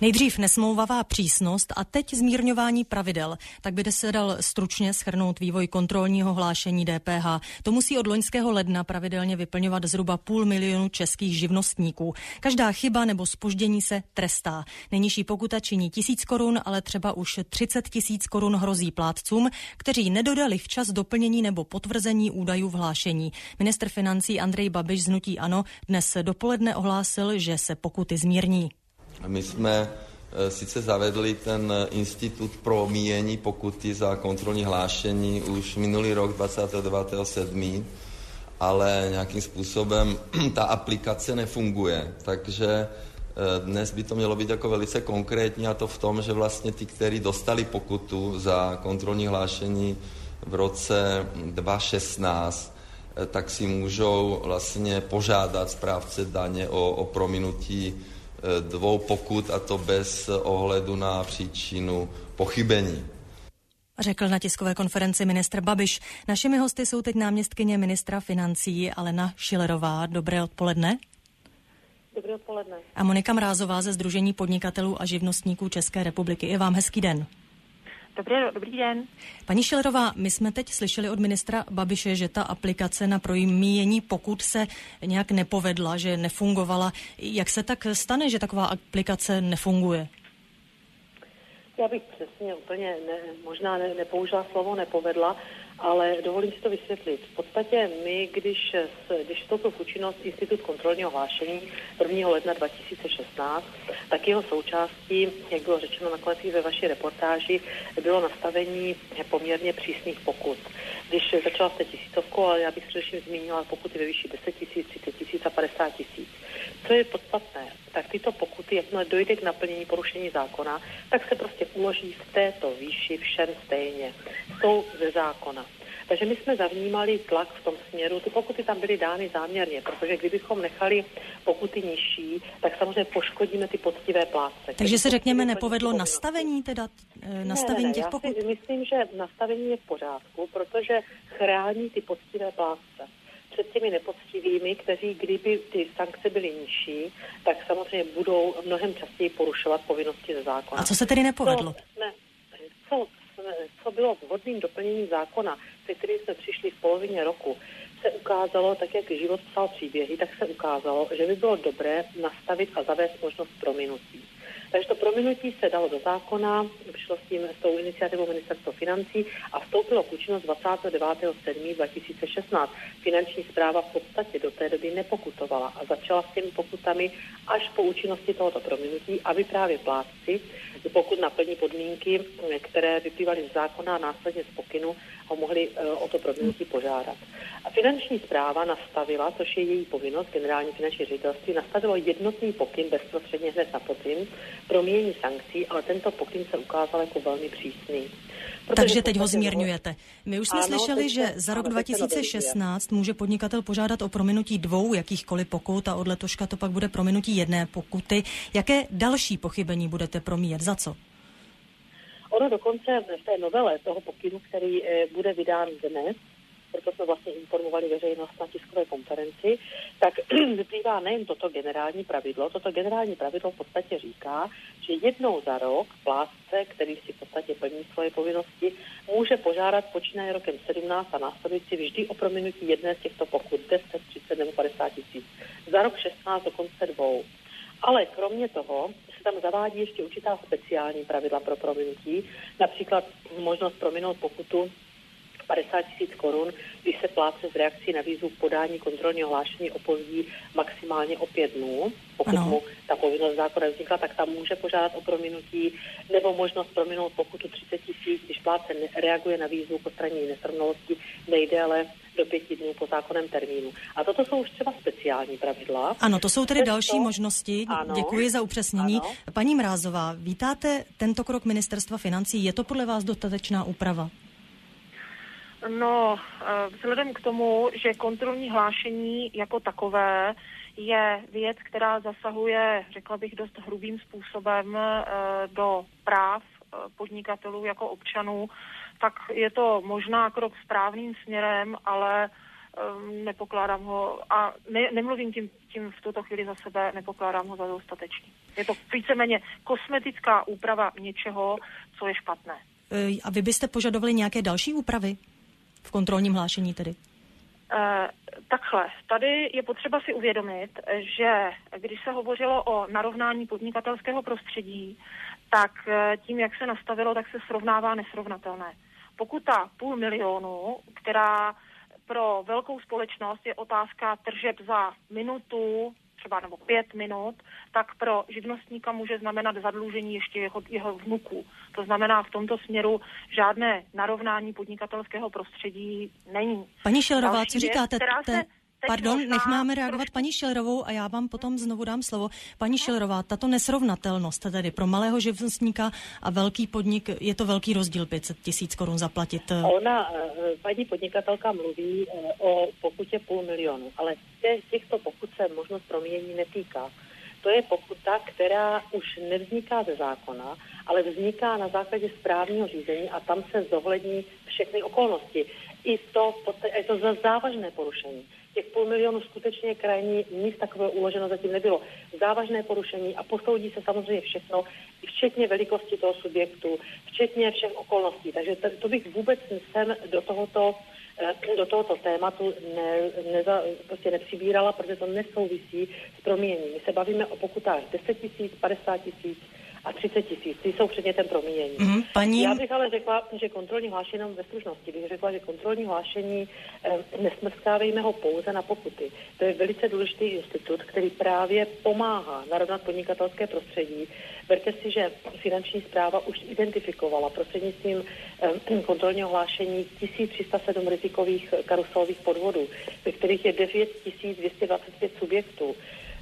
Nejdřív nesmlouvavá přísnost a teď zmírňování pravidel. Tak by se dal stručně shrnout vývoj kontrolního hlášení DPH. To musí od loňského ledna pravidelně vyplňovat zhruba 500 000 českých živnostníků. Každá chyba nebo zpoždění se trestá. Nejnižší pokuta činí 1000 korun, ale třeba už 30 000 korun hrozí plátcům, kteří nedodali včas doplnění nebo potvrzení údajů v hlášení. Ministr financí Andrej Babiš z hnutí ANO dnes dopoledne ohlásil, že se pokuty zmírní. My jsme sice zavedli ten institut promíjení pokuty za kontrolní hlášení už minulý rok 29.7., ale nějakým způsobem ta aplikace nefunguje. Takže dnes by to mělo být jako velice konkrétní, a to v tom, že vlastně ty, kteří dostali pokutu za kontrolní hlášení v roce 2016, tak si můžou vlastně požádat správce daně o prominutí 2 pokut, a to bez ohledu na příčinu pochybení. Řekl na tiskové konferenci ministr Babiš. Našimi hosty jsou teď náměstkyně ministra financí Alena Schillerová. Dobré odpoledne. Dobré odpoledne. A Monika Mrázová ze Sdružení podnikatelů a živnostníků České republiky. I vám hezký den. Dobrý den. Paní Schillerová, my jsme teď slyšeli od ministra Babiše, že ta aplikace na promíjení pokut se nějak nepovedla, že nefungovala. Jak se tak stane, že taková aplikace nefunguje? Já bych přesně úplně možná nepoužila slovo nepovedla, ale dovolím si to vysvětlit. V podstatě my, když vstoupil v účinnost institut kontrolního hlášení 1. ledna 2016, tak jeho součástí, jak bylo řečeno nakonec i ve vaší reportáži, bylo nastavení poměrně přísných pokut. Když začala jste 1000, ale já bych především zmínila pokuty ve výši 10 000, 30 000 a 50 000. Co je podstatné, tak tyto pokuty, jakmile dojde k naplnění porušení zákona, tak se prostě uloží v této výši všem stejně. Jsou ze zákona. Takže my jsme zavnímali tlak v tom směru, ty pokuty tam byly dány záměrně, protože kdybychom nechali pokuty nižší, tak samozřejmě poškodíme ty poctivé plátce. Takže se řekněme, nepovedlo nastavení těch pokut? Já si myslím, že nastavení je v pořádku, protože chrání ty poctivé plátce před těmi nepoctivými, kteří, kdyby ty sankce byly nižší, tak samozřejmě budou mnohem častěji porušovat povinnosti ze zákona. A co se tedy nepovedlo? Co bylo vhodným doplněním zákona, se kterým jsme přišli v polovině roku, se ukázalo, tak jak život psal příběhy, tak se ukázalo, že by bylo dobré nastavit a zavést možnost prominutí. Takže to prominutí se dalo do zákona, přišlo s tou iniciativou Ministerstva financí a vstoupilo v účinnost 29.7.2016. Finanční správa v podstatě do té doby nepokutovala a začala s těmi pokutami až po účinnosti tohoto prominutí, aby právě plátci, pokud naplní podmínky, které vyplývaly z zákona a následně z pokynu, ho mohli o to prominutí požádat. A finanční správa nastavila, což je její povinnost, generální finanční ředitelství, nastavilo jednotný pokyn bezprostředně hned na podzim promíjení sankcí, ale tento pokyn se ukázal jako velmi přísný. Takže teď ho zmírňujete. My už jsme slyšeli, že za rok 2016 může podnikatel požádat o prominutí 2 jakýchkoliv pokut a od letoška to pak bude prominutí 1 pokuty. Jaké další pochybení budete promíjet? Za co? Ono dokonce v té novele toho pokynu, který bude vydán dnes, proto jsme vlastně informovali veřejnost na tiskové konferenci, tak vyplývá nejen toto generální pravidlo. Toto generální pravidlo v podstatě říká, že jednou za rok plátce, který si v podstatě plní svoje povinnosti, může požádat počínaje rokem 17 a následující vždy o prominutí jedné z těchto pokut, 10, 30 nebo 50 000. Za rok 16 dokonce 2. Ale kromě toho se tam zavádí ještě určitá speciální pravidla pro prominutí, například možnost prominout pokutu 50 000 korun, když se plátce z reakcí na výzvu k podání kontrolního hlášení opozdí maximálně o 5 dnů. Pokud mu ta povinnost zákona vznikla, tak tam může požádat o prominutí, nebo možnost prominout pokutu 30 000, když plátce reaguje na výzvu k odstranění nesrovnalosti nejdéle do 5 dnů po zákonném termínu. A toto jsou už třeba speciální pravidla. Ano, to jsou tedy další možnosti. Ano, děkuji za upřesnění. Ano. Paní Mrázová, vítáte tento krok Ministerstva financí? Je to podle vás dostatečná úprava? No, vzhledem k tomu, že kontrolní hlášení jako takové je věc, která zasahuje, řekla bych, dost hrubým způsobem do práv podnikatelů jako občanů, tak je to možná krok správným směrem, ale nepokládám ho, a nemluvím tím v tuto chvíli za sebe, nepokládám ho za dostatečný. Je to víceméně kosmetická úprava něčeho, co je špatné. A vy byste požadovali nějaké další úpravy v kontrolním hlášení tedy? Takhle, tady je potřeba si uvědomit, že když se hovořilo o narovnání podnikatelského prostředí, tak tím, jak se nastavilo, tak se srovnává nesrovnatelné. Pokuta 500 000, která pro velkou společnost je otázka tržeb za minutu, třeba nebo 5 minut, tak pro živnostníka může znamenat zadlužení ještě jeho vnuků. To znamená, v tomto směru žádné narovnání podnikatelského prostředí není. Paní Schillerová, co říkáte? Pardon, nech máme reagovat paní Schillerovou a já vám potom znovu dám slovo. Paní Schillerová, tato nesrovnatelnost tedy pro malého živnostníka a velký podnik, je to velký rozdíl 500 000 korun zaplatit. Paní podnikatelka mluví o pokutě 500 000, ale těchto pokut se možnost promíjení netýká. To je pokuta, která už nevzniká ze zákona, ale vzniká na základě správního řízení a tam se zohlední všechny okolnosti. Je to za závažné porušení. Těch 500 000 skutečně krajní, nic takového uloženo zatím nebylo. Závažné porušení a posoudí se samozřejmě všechno, včetně velikosti toho subjektu, včetně všech okolností. Takže to bych vůbec sem do tohoto tématu prostě nepřibírala, protože to nesouvisí s promíjením. My se bavíme o pokutách 10 000, 50 000 a 30 000. Ty jsou předmětem promíjení. Já bych ale řekla, že kontrolní hlášení, ve stručnosti bych řekla, že kontrolní hlášení nesmrskávejme ho pouze na pokuty. To je velice důležitý institut, který právě pomáhá narovnat podnikatelské prostředí. Berte si, že Finanční správa už identifikovala prostřednictvím kontrolního hlášení 1307 rizikových karuselových podvodů, ve kterých je 9225 subjektů.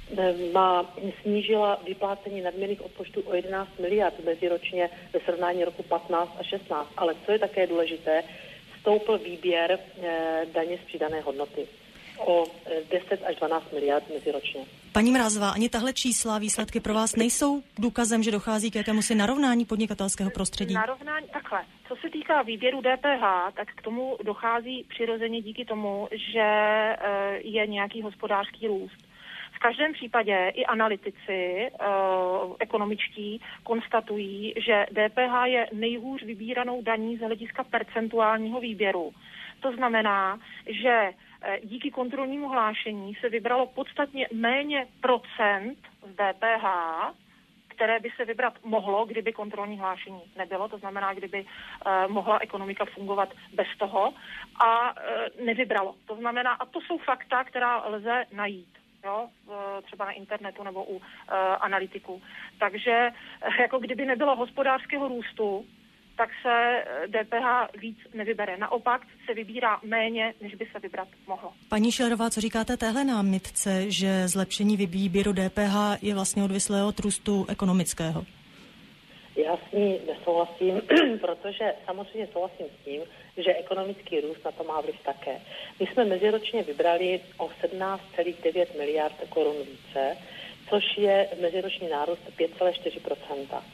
Snížila vyplácení nadměrných odpočtů o 11 miliard meziročně ve srovnání roku 15 a 16. Ale co je také důležité, stoupl výběr daně z přidané hodnoty o 10 až 12 miliard meziročně. Paní Mrázová, ani tahle čísla, výsledky pro vás nejsou důkazem, že dochází k jakémusi narovnání podnikatelského prostředí? Narovnání, takhle. Co se týká výběru DPH, tak k tomu dochází přirozeně díky tomu, že je nějaký hospodářský růst. V každém případě i analytici ekonomičtí konstatují, že DPH je nejhůř vybíranou daní z hlediska percentuálního výběru. To znamená, že díky kontrolnímu hlášení se vybralo podstatně méně procent z DPH, které by se vybrat mohlo, kdyby kontrolní hlášení nebylo, to znamená, kdyby mohla ekonomika fungovat bez toho, a nevybralo. To znamená, a to jsou fakta, která lze najít. Jo, třeba na internetu nebo u analytiků. Takže jako kdyby nebylo hospodářského růstu, tak se DPH víc nevybere. Naopak se vybírá méně, než by se vybrat mohlo. Paní Schillerová, co říkáte téhle námitce, že zlepšení výběru DPH je vlastně odvislé od růstu ekonomického? Já s ní nesouhlasím, protože samozřejmě souhlasím s tím, že ekonomický růst na to má vliv také. My jsme meziročně vybrali o 17,9 miliard korun více, což je meziroční nárůst 5,4%.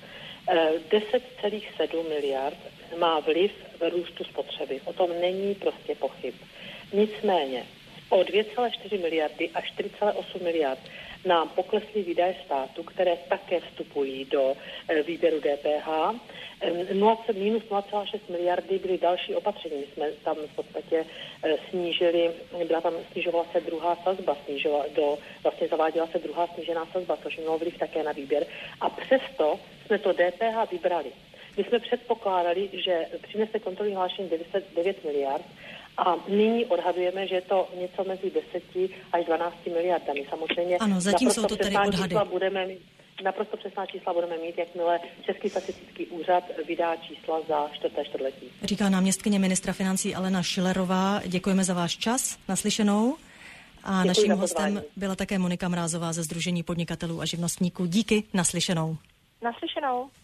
10,7 miliard má vliv v růstu spotřeby. O tom není prostě pochyb. Nicméně o 2,4 miliardy a 4,8 miliard nám poklesly výdaje státu, které také vstupují do výběru DPH. Minus 0,6 miliardy byly další opatření. My jsme tam v podstatě snižovala se druhá sazba, vlastně zaváděla se druhá snížená sazba, což mělo vliv také na výběr. A přesto jsme to DPH vybrali. My jsme předpokládali, že přinese kontrolní hlášení 9 miliard, a nyní odhadujeme, že je to něco mezi 10 až 12 miliardami. Samozřejmě ano, zatím jsou to tedy odhady. Naprosto přesná čísla budeme mít, jakmile Český statistický úřad vydá čísla za 4. čtvrtletí. Říká náměstkyně ministra financí Alena Schillerová. Děkujeme za váš čas. Naslyšenou. A naším hostem byla také Monika Mrázová ze Sdružení podnikatelů a živnostníků. Díky, naslyšenou. Naslyšenou.